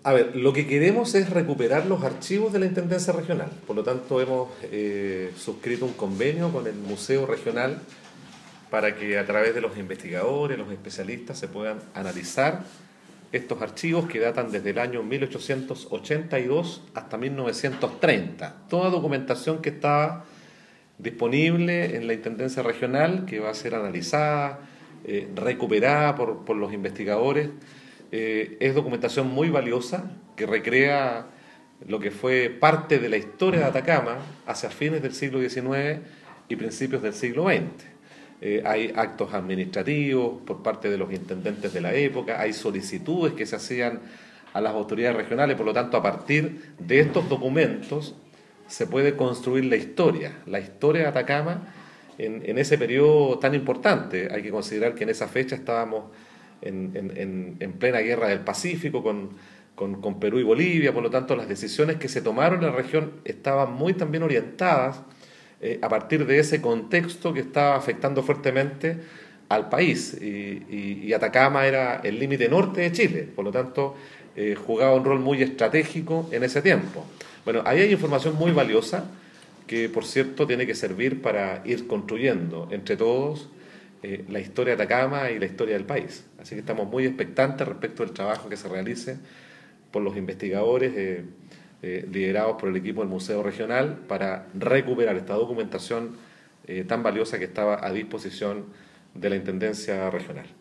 A ver, lo que queremos es recuperar los archivos de la Intendencia Regional. Por lo tanto, hemos suscrito un convenio con el Museo Regional para que a través de los investigadores, los especialistas, se puedan analizar estos archivos que datan desde el año 1882 hasta 1930. Toda documentación que estaba disponible en la Intendencia Regional, que va a ser analizada, recuperada por los investigadores. Es documentación muy valiosa que recrea lo que fue parte de la historia de Atacama hacia fines del siglo XIX y principios del siglo XX. Hay actos administrativos por parte de los intendentes de la época, hay solicitudes que se hacían a las autoridades regionales, por lo tanto, a partir de estos documentos se puede construir la historia de Atacama en ese periodo tan importante. Hay que considerar que en esa fecha estábamos en plena guerra del Pacífico con Perú y Bolivia, por lo tanto las decisiones que se tomaron en la región estaban muy también orientadas a partir de ese contexto que estaba afectando fuertemente al país, y Atacama era el límite norte de Chile, por lo tanto jugaba un rol muy estratégico en ese tiempo. Bueno, ahí hay información muy valiosa que, por cierto, tiene que servir para ir construyendo entre todos la historia de Atacama y la historia del país. Así que estamos muy expectantes respecto del trabajo que se realice por los investigadores liderados por el equipo del Museo Regional para recuperar esta documentación tan valiosa que estaba a disposición de la Intendencia Regional.